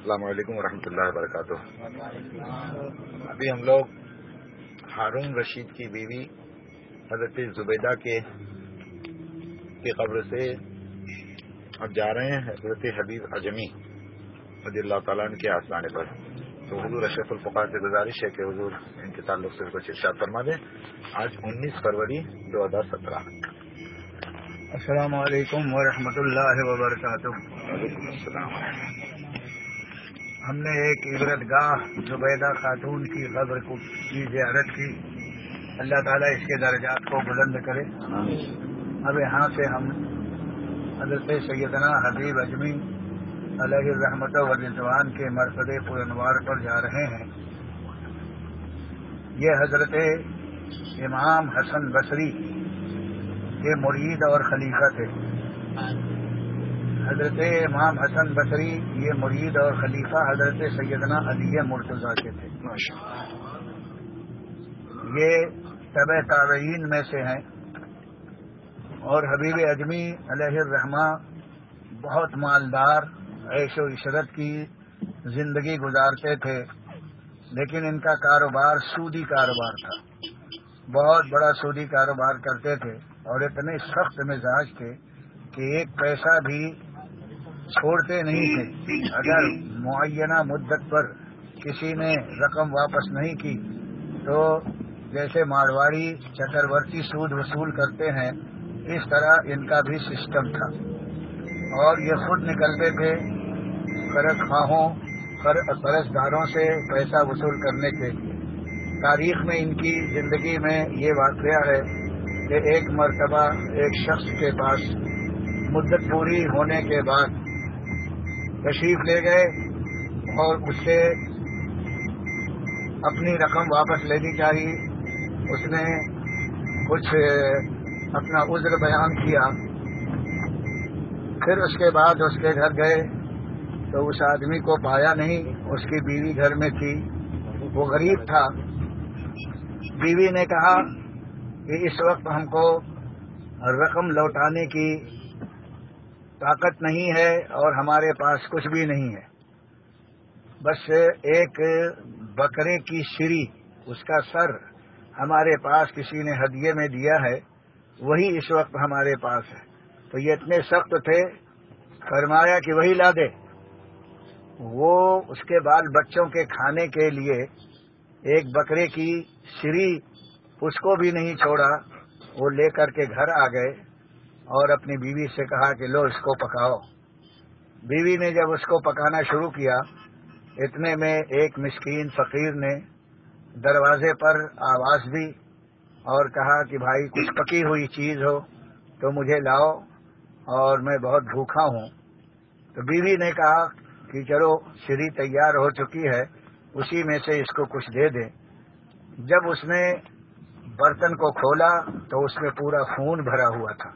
السلام علیکم ورحمۃ اللہ وبرکاتہ۔ ابھی ہم لوگ ہارون رشید کی بیوی حضرت زبیدہ کی قبر سے اب جا رہے ہیں حضرت حبیب اجمی رضی اللہ تعالیٰ عنہ کے آستانے پر۔ تو حضور اشرف الفقراء سے گزارش ہے کہ حضور ان کے تعلق سے کچھ ارشاد فرما دیں۔ آج 19 فروری 2017۔ السلام علیکم ورحمۃ اللہ وبرکاتہ۔ وعلیکم السلام۔ ہم نے ایک عبرت گاہ زبیدہ خاتون کی قبر کی زیارت کی، اللہ تعالیٰ اس کے درجات کو بلند کرے۔ اب یہاں سے ہم حضرت سیدنا حبیب اجمی علیہ الرحمۃ والرضوان کے مرصد پرانوار پر جا رہے ہیں۔ یہ حضرت امام حسن بصری کے مرید اور خلیفہ تھے۔ حضرت امام حسن بصری یہ مرید اور خلیفہ حضرت سیدنا علی مرتضیٰ کے تھے۔ یہ تبع تابعین میں سے ہیں، اور حبیب اجمی علیہ الرحمہ بہت مالدار عیش و عشرت کی زندگی گزارتے تھے، لیکن ان کا کاروبار سودی کاروبار تھا، بہت بڑا سودی کاروبار کرتے تھے، اور اتنے سخت مزاج تھے کہ ایک پیسہ بھی چھوڑتے نہیں تھے۔ اگر معینہ مدت پر کسی نے رقم واپس نہیں کی تو جیسے مارواڑی چکرورتی سود وصول کرتے ہیں، اس طرح ان کا بھی سسٹم تھا، اور یہ خود نکلتے تھے قرض خواہوں قرض داروں سے پیسہ وصول کرنے کے لیے۔ تاریخ میں ان کی زندگی میں یہ واقعہ ہے کہ ایک مرتبہ ایک شخص کے پاس مدت پوری ہونے کے بعد تشریف لے گئے اور اس سے اپنی رقم واپس لینی چاہیے۔ اس نے کچھ اپنا عذر بیان کیا، پھر اس کے بعد اس کے گھر گئے تو اس آدمی کو پایا نہیں، اس کی بیوی گھر میں تھی، وہ غریب تھا۔ بیوی نے کہا کہ اس وقت ہم کو رقم لوٹانے کی طاقت نہیں ہے اور ہمارے پاس کچھ بھی نہیں ہے، بس ایک بکرے کی شری، اس کا سر ہمارے پاس کسی نے ہدیے میں دیا ہے، وہی اس وقت ہمارے پاس ہے۔ تو یہ اتنے سخت تھے، فرمایا کہ وہی لا دے۔ وہ اس کے بال بچوں کے کھانے کے لیے ایک بکرے کی شری اس کو بھی نہیں چھوڑا، وہ لے کر کے گھر آ گئے اور اپنی بیوی سے کہا کہ لو اس کو پکاؤ۔ بیوی نے جب اس کو پکانا شروع کیا، اتنے میں ایک مسکین فقیر نے دروازے پر آواز دی اور کہا کہ بھائی کچھ پکی ہوئی چیز ہو تو مجھے لاؤ، اور میں بہت بھوکا ہوں۔ تو بیوی نے کہا کہ چلو شری تیار ہو چکی ہے، اسی میں سے اس کو کچھ دے دیں۔ جب اس نے برتن کو کھولا تو اس میں پورا خون بھرا ہوا تھا۔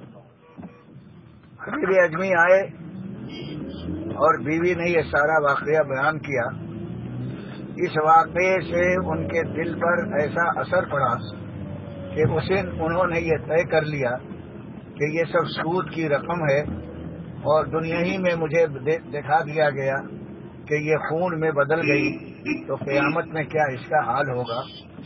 حبیب اجمی آئے اور بیوی نے یہ سارا واقعہ بیان کیا۔ اس واقعے سے ان کے دل پر ایسا اثر پڑا کہ انہوں نے یہ طے کر لیا کہ یہ سب سود کی رقم ہے، اور دنیا ہی میں مجھے دکھا دیا گیا کہ یہ خون میں بدل گئی، تو قیامت میں کیا اس کا حال ہوگا۔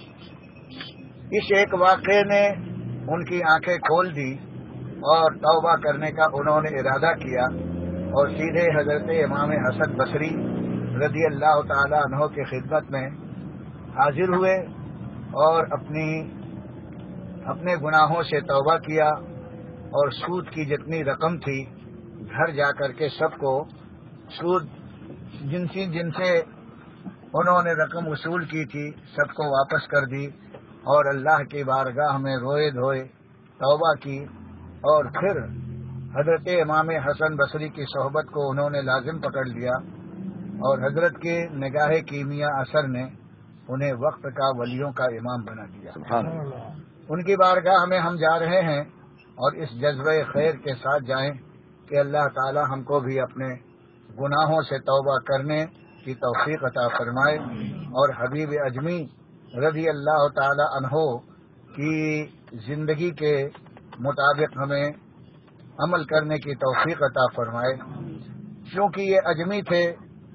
اس ایک واقعے نے ان کی آنکھیں کھول دی اور توبہ کرنے کا انہوں نے ارادہ کیا، اور سیدھے حضرت امام حسن بصری رضی اللہ تعالی عنہ کی خدمت میں حاضر ہوئے اور اپنے گناہوں سے توبہ کیا، اور سود کی جتنی رقم تھی گھر جا کر کے سب کو سود جن سے انہوں نے رقم وصول کی تھی سب کو واپس کر دی، اور اللہ کی بارگاہ میں روئے دھوئے توبہ کی، اور پھر حضرت امام حسن بصری کی صحبت کو انہوں نے لازم پکڑ لیا، اور حضرت کے نگاہ کیمیا اثر نے انہیں وقت کا ولیوں کا امام بنا دیا۔ سبحان اللہ۔ ان کی بارگاہ میں ہم جا رہے ہیں، اور اس جذبہ خیر کے ساتھ جائیں کہ اللہ تعالی ہم کو بھی اپنے گناہوں سے توبہ کرنے کی توفیق عطا فرمائے، اور حبیب اجمی رضی اللہ تعالی عنہ کی زندگی کے مطابق ہمیں عمل کرنے کی توفیق عطا فرمائے۔ چونکہ یہ اجمی تھے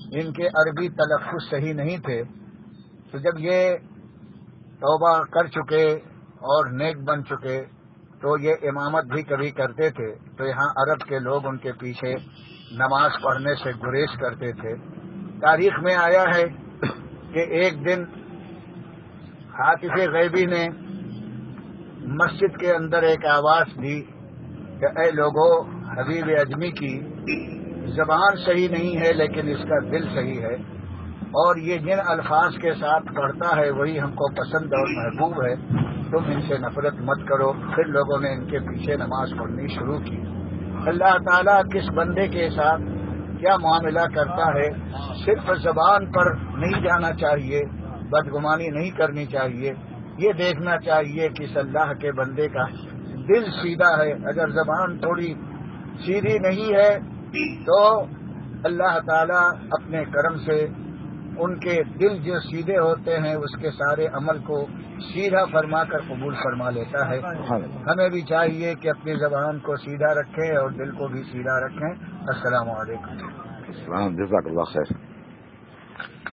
ان کے عربی تلفظ صحیح نہیں تھے، تو جب یہ توبہ کر چکے اور نیک بن چکے تو یہ امامت بھی کبھی کرتے تھے، تو یہاں عرب کے لوگ ان کے پیچھے نماز پڑھنے سے گریز کرتے تھے۔ تاریخ میں آیا ہے کہ ایک دن ہاتف غیبی نے مسجد کے اندر ایک آواز دی کہ اے لوگو، حبیب اجمی کی زبان صحیح نہیں ہے لیکن اس کا دل صحیح ہے، اور یہ جن الفاظ کے ساتھ پڑھتا ہے وہی ہم کو پسند اور محبوب ہے، تم ان سے نفرت مت کرو۔ پھر لوگوں نے ان کے پیچھے نماز پڑھنی شروع کی۔ اللہ تعالیٰ کس بندے کے ساتھ کیا معاملہ کرتا ہے، صرف زبان پر نہیں جانا چاہیے، بدگمانی نہیں کرنی چاہیے، یہ دیکھنا چاہیے کہ اس اللہ کے بندے کا دل سیدھا ہے۔ اگر زبان تھوڑی سیدھی نہیں ہے تو اللہ تعالیٰ اپنے کرم سے ان کے دل جو سیدھے ہوتے ہیں اس کے سارے عمل کو سیدھا فرما کر قبول فرما لیتا ہے۔ ہمیں بھی چاہیے کہ اپنی زبان کو سیدھا رکھیں اور دل کو بھی سیدھا رکھیں۔ السلام علیکم۔ السلام، جزاک اللہ خیر۔